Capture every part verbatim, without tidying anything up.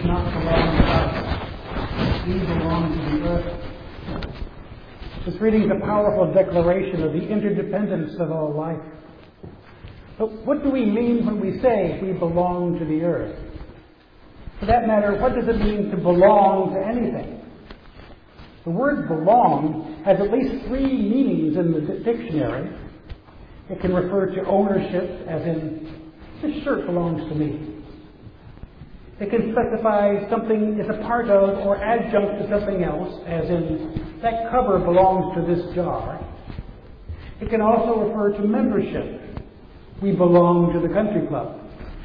not belong to us. We belong to the earth. This reading is a powerful declaration of the interdependence of all life. But what do we mean when we say we belong to the earth? For that matter, what does it mean to belong to anything? The word belong has at least three meanings in the dictionary. It can refer to ownership, as in, this shirt belongs to me. It can specify something is a part of or adjunct to something else, as in, that cover belongs to this jar. It can also refer to membership. We belong to the country club.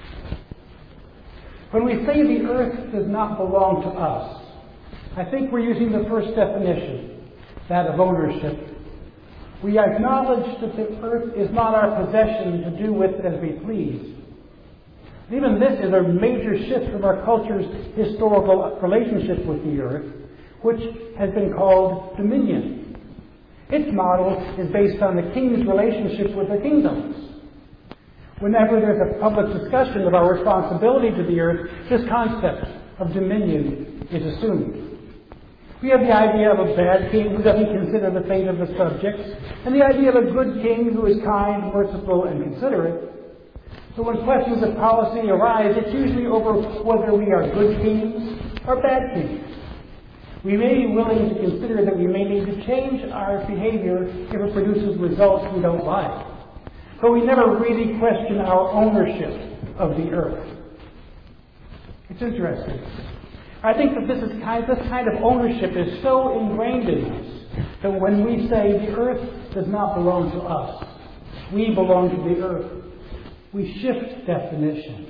When we say the earth does not belong to us, I think we're using the first definition, that of ownership. We acknowledge that the earth is not our possession to do with as we please. Even this is a major shift from our culture's historical relationship with the earth, which has been called dominion. Its model is based on the king's relationship with the kingdoms. Whenever there's a public discussion of our responsibility to the earth, this concept of dominion is assumed. We have the idea of a bad king who doesn't consider the fate of the subjects, and the idea of a good king who is kind, merciful, and considerate. So when questions of policy arise, it's usually over whether we are good kings or bad kings. We may be willing to consider that we may need to change our behavior if it produces results we don't like. But we never really question our ownership of the earth. It's interesting. I think that this is kind, this kind of ownership is so ingrained in us that when we say the earth does not belong to us, we belong to the earth, we shift definition.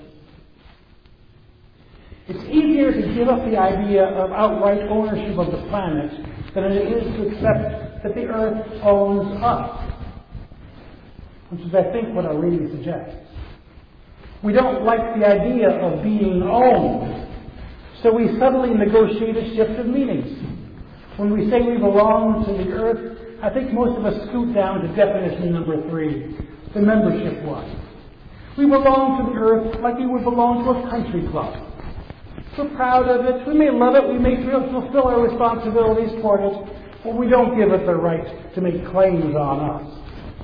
It's easier to give up the idea of outright ownership of the planet than it is to accept that the earth owns us, which is, I think, what our reading suggests. We don't like the idea of being owned, so we subtly negotiate a shift of meanings. When we say we belong to the earth, I think most of us scoot down to definition number three, the membership one. We belong to the earth like we would belong to a country club. We're proud of it. We may love it. We may fulfill our responsibilities toward it, but we don't give it the right to make claims on us.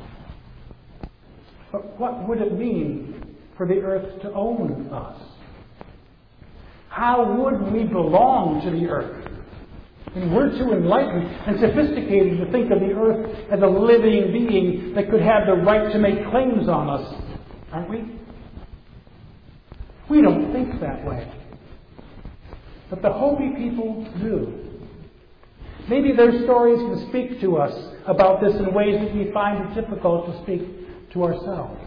But what would it mean for the earth to own us? How would we belong to the earth? And we're too enlightened and sophisticated to think of the earth as a living being that could have the right to make claims on us, aren't we? We don't think that way. But the Hopi people do. Maybe their stories can speak to us about this in ways that we find it difficult to speak to ourselves.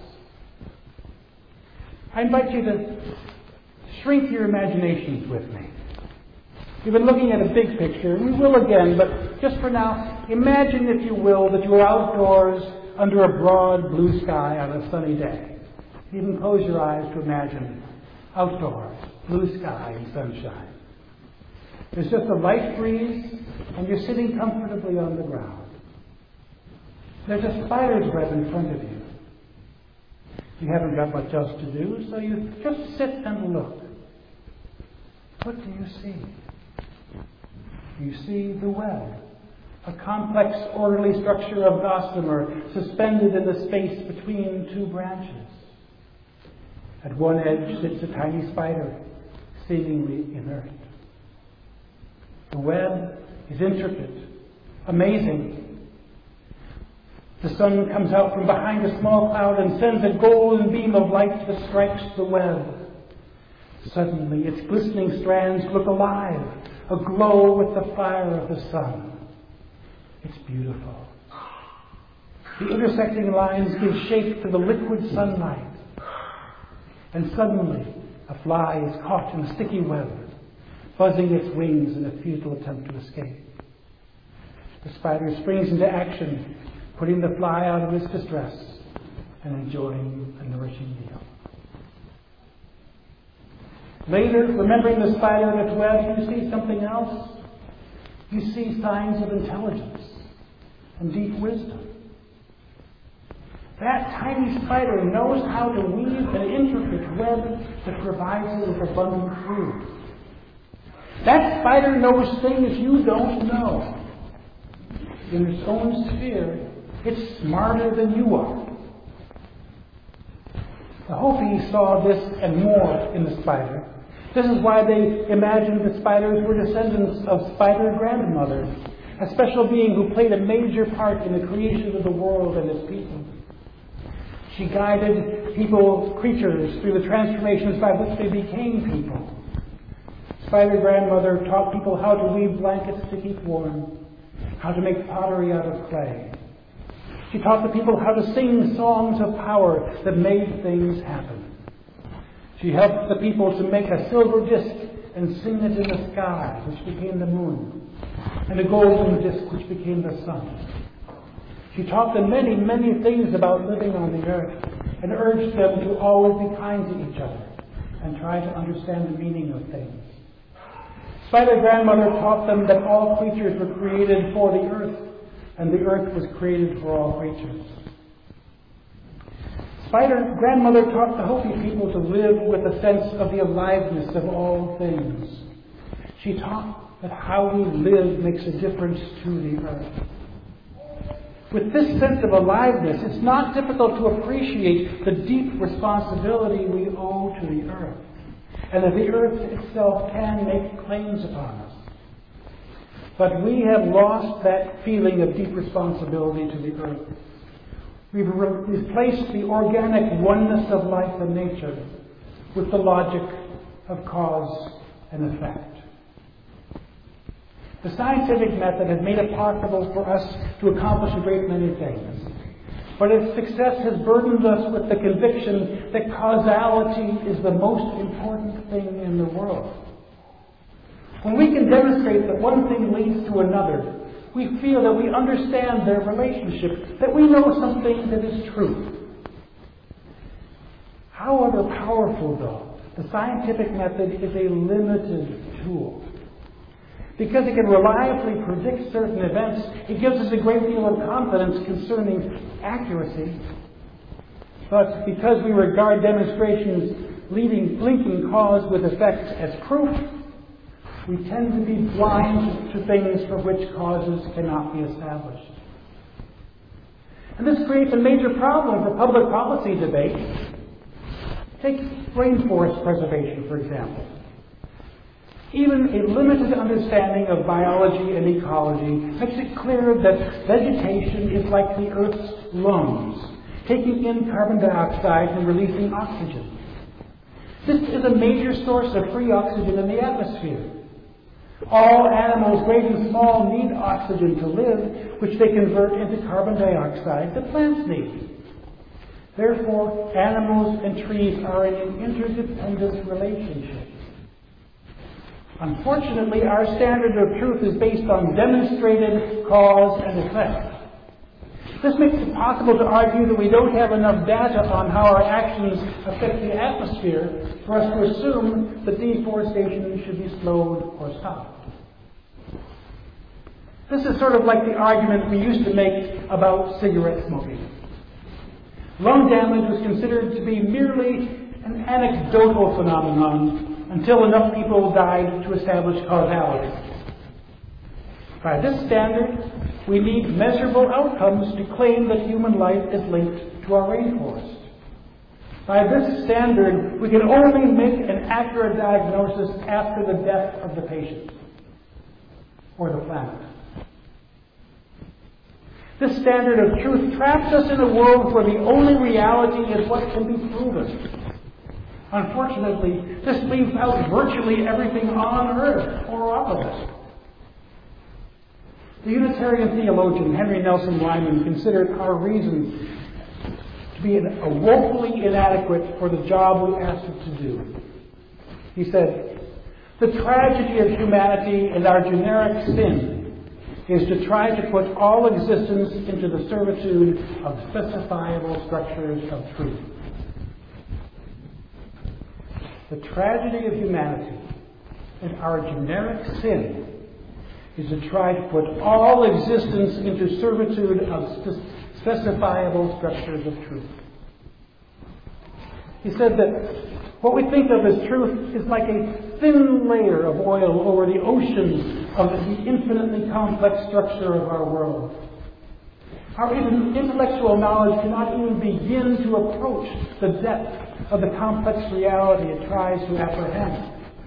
I invite you to shrink your imaginations with me. We've been looking at a big picture, and we will again, but just for now, imagine, if you will, that you're outdoors under a broad blue sky on a sunny day. Even close your eyes to imagine outdoors, blue sky and sunshine. There's just a light breeze, and you're sitting comfortably on the ground. There's a spider's web in front of you. You haven't got much else to do, so you just sit and look. What do you see? You see the web, a complex, orderly structure of gossamer suspended in the space between two branches. At one edge sits a tiny spider, seemingly inert. The web is intricate, amazing. The sun comes out from behind a small cloud and sends a golden beam of light that strikes the web. Suddenly, its glistening strands look alive, aglow with the fire of the sun. It's beautiful. The intersecting lines give shape to the liquid sunlight. And suddenly, a fly is caught in a sticky web, buzzing its wings in a futile attempt to escape. The spider springs into action, putting the fly out of its distress and enjoying a nourishing meal. Later, remembering the spider and its web, you see something else. You see signs of intelligence and deep wisdom. That tiny spider knows how to weave an intricate web that provides it with abundant food. That spider knows things you don't know. In its own sphere, it's smarter than you are. The Hopi saw this and more in the spider. This is why they imagined that spiders were descendants of Spider Grandmother, a special being who played a major part in the creation of the world and its people. She guided people, creatures, through the transformations by which they became people. Spider Grandmother taught people how to weave blankets to keep warm, how to make pottery out of clay. She taught the people how to sing songs of power that made things happen. She helped the people to make a silver disc and sing it in the sky, which became the moon, and a golden disc, which became the sun. She taught them many, many things about living on the earth, and urged them to always be kind to each other and try to understand the meaning of things. Spider Grandmother taught them that all creatures were created for the earth, and the earth was created for all creatures. Spider Grandmother taught the Hopi people to live with a sense of the aliveness of all things. She taught that how we live makes a difference to the earth. With this sense of aliveness, it's not difficult to appreciate the deep responsibility we owe to the earth, and that the earth itself can make claims upon us. But we have lost that feeling of deep responsibility to the earth. We've re- replaced the organic oneness of life and nature with the logic of cause and effect. The scientific method has made it possible for us to accomplish a great many things. But its success has burdened us with the conviction that causality is the most important thing in the world. When we can demonstrate that one thing leads to another, we feel that we understand their relationship, that we know something that is true. However powerful, though, the scientific method is a limited tool. Because it can reliably predict certain events, it gives us a great deal of confidence concerning accuracy. But because we regard demonstrations leading, linking cause with effect as proof, we tend to be blind to things for which causes cannot be established. And this creates a major problem for public policy debate. Take rainforest preservation, for example. Even a limited understanding of biology and ecology makes it clear that vegetation is like the Earth's lungs, taking in carbon dioxide and releasing oxygen. This is a major source of free oxygen in the atmosphere. All animals, great and small, need oxygen to live, which they convert into carbon dioxide that plants need. Therefore, animals and trees are in an interdependent relationship. Unfortunately, our standard of truth is based on demonstrated cause and effect. This makes it possible to argue that we don't have enough data on how our actions affect the atmosphere for us to assume that deforestation should be slowed or stopped. This is sort of like the argument we used to make about cigarette smoking. Lung damage was considered to be merely an anecdotal phenomenon until enough people died to establish causality. By this standard, we need measurable outcomes to claim that human life is linked to our rainforest. By this standard, we can only make an accurate diagnosis after the death of the patient or the planet. This standard of truth traps us in a world where the only reality is what can be proven. Unfortunately, this leaves out virtually everything on earth or off of it. The Unitarian theologian Henry Nelson Lyman considered our reason to be a woefully inadequate for the job we asked it to do. He said, "The tragedy of humanity and our generic sin is to try to put all existence into the servitude of specifiable structures of truth." The tragedy of humanity and our generic sin is to try to put all existence into servitude of spe- specifiable structures of truth. He said that what we think of as truth is like a thin layer of oil over the ocean of the infinitely complex structure of our world. Our intellectual knowledge cannot even begin to approach the depth of the complex reality it tries to apprehend.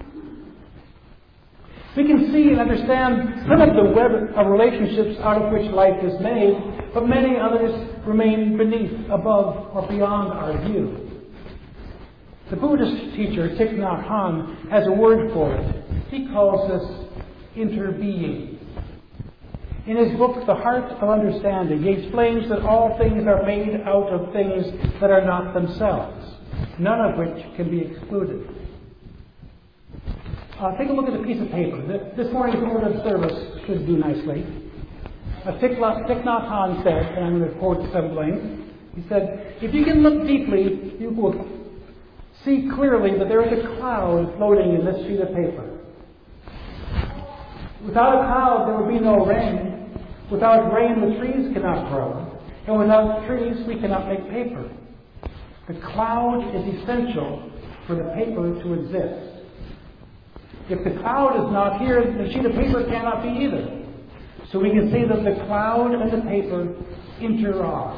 We can see and understand some of the web of relationships out of which life is made, but many others remain beneath, above, or beyond our view. The Buddhist teacher Thich Nhat Hanh has a word for it. He calls this interbeing. In his book, The Heart of Understanding, he explains that all things are made out of things that are not themselves, none of which can be excluded. Uh, take a look at a piece of paper. This morning's order of service should do nicely. Uh, Thich Nhat Hanh said, and I'm going to quote sampling, he said, "If you can look deeply, you will see clearly that there is a cloud floating in this sheet of paper. Without a cloud, there would be no rain. Without rain, the trees cannot grow. And without trees, we cannot make paper. The cloud is essential for the paper to exist. If the cloud is not here, the sheet of paper cannot be either. So we can see that the cloud and the paper inter-are.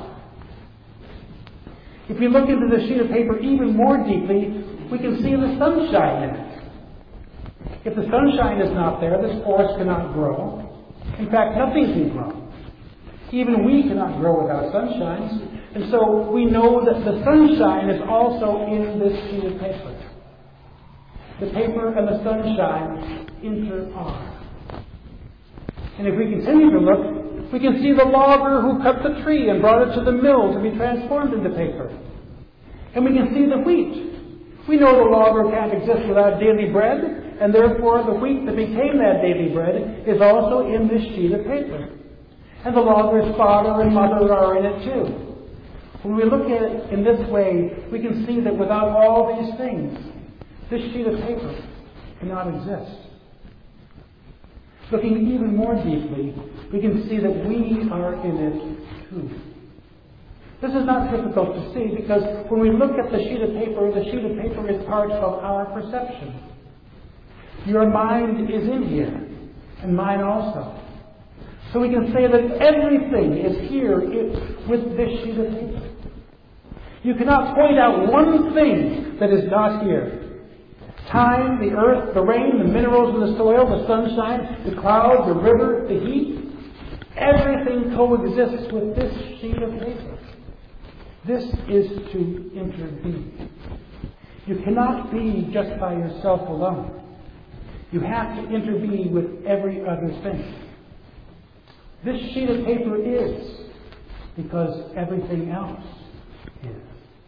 If we look into the sheet of paper even more deeply, we can see the sunshine in it. If the sunshine is not there, this forest cannot grow. In fact, nothing can grow. Even we cannot grow without sunshine. And so we know that the sunshine is also in this sheet of paper. The paper and the sunshine inter-are. And if we continue to look, we can see the logger who cut the tree and brought it to the mill to be transformed into paper. And we can see the wheat. We know the logger can't exist without daily bread, and therefore the wheat that became that daily bread is also in this sheet of paper. And the logger's father and mother are in it too. When we look at it in this way, we can see that without all these things, this sheet of paper cannot exist. Looking even more deeply, we can see that we are in it too. This is not difficult to see because when we look at the sheet of paper, the sheet of paper is part of our perception. Your mind is in here, and mine also. So we can say that everything is here with this sheet of paper. You cannot point out one thing that is not here. Time, the earth, the rain, the minerals in the soil, the sunshine, the clouds, the river, the heat. Everything coexists with this sheet of paper. This is to intervene. You cannot be just by yourself alone. You have to intervene with every other thing. This sheet of paper is because everything else is.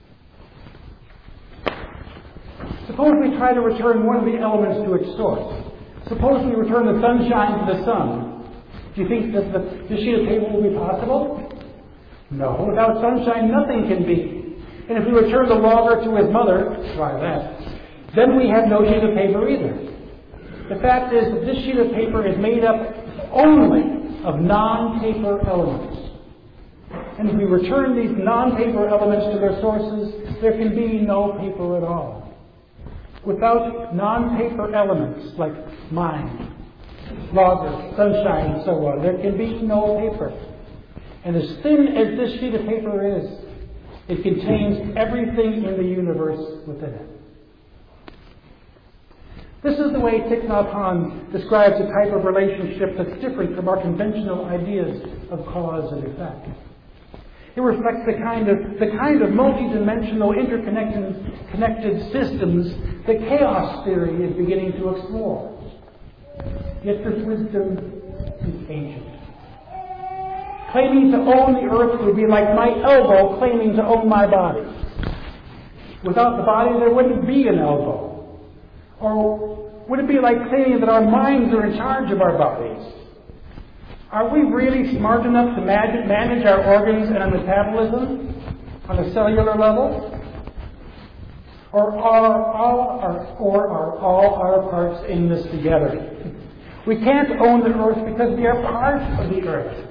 Suppose we try to return one of the elements to its source. Suppose we return the sunshine to the sun. Do you think that the, the sheet of paper will be possible? No. Without sunshine, nothing can be. And if we return the logger to his mother, try that, then we have no sheet of paper either. The fact is that this sheet of paper is made up only of non-paper elements. And if we return these non-paper elements to their sources, there can be no paper at all. Without non-paper elements like mind, logger, sunshine, and so on, there can be no paper. And as thin as this sheet of paper is, it contains everything in the universe within it. This is the way Thich Nhat Hanh describes a type of relationship that's different from our conventional ideas of cause and effect. It reflects the kind of the kind of multidimensional interconnected connected systems that chaos theory is beginning to explore. Yet this wisdom is ancient. Claiming to own the earth would be like my elbow claiming to own my body. Without the body, there wouldn't be an elbow. Or would it be like claiming that our minds are in charge of our bodies? Are we really smart enough to manage our organs and our metabolism on a cellular level? Or are all our, or are all our parts in this together? We can't own the earth because we are part of the earth.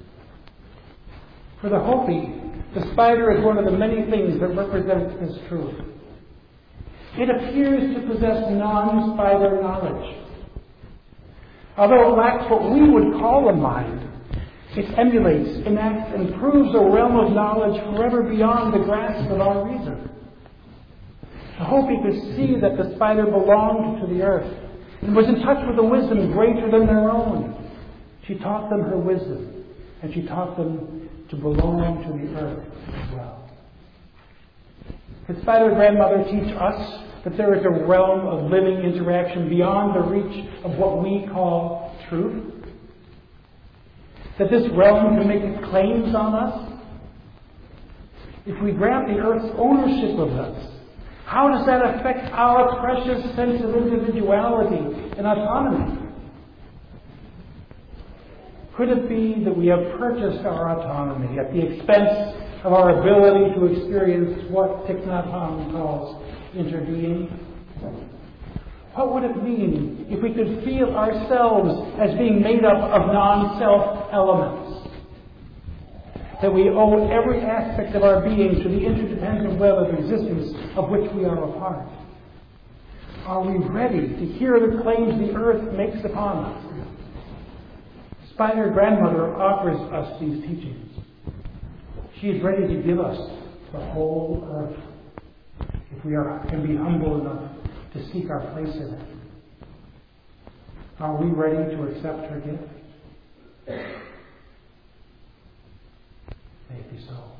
For the Hopi, the spider is one of the many things that represent this truth. It appears to possess non-spider knowledge. Although it lacks what we would call a mind, it emulates, enacts, and proves a realm of knowledge forever beyond the grasp of our reason. I hope you could see that the spider belonged to the earth and was in touch with a wisdom greater than their own. She taught them her wisdom, and she taught them to belong to the earth as well. Could Spider Grandmother teach us that there is a realm of living interaction beyond the reach of what we call truth? That this realm can make its claims on us? If we grant the earth's ownership of us, how does that affect our precious sense of individuality and autonomy? Could it be that we have purchased our autonomy at the expense of our ability to experience what Thich Nhat Hanh calls interbeing? What would it mean if we could feel ourselves as being made up of non-self elements? That we owe every aspect of our being to the interdependent web of existence of which we are a part? Are we ready to hear the claims the earth makes upon us? Spider Grandmother offers us these teachings. She is ready to give us the whole earth if we are, can be humble enough to seek our place in it. Are we ready to accept her gift? May it be so.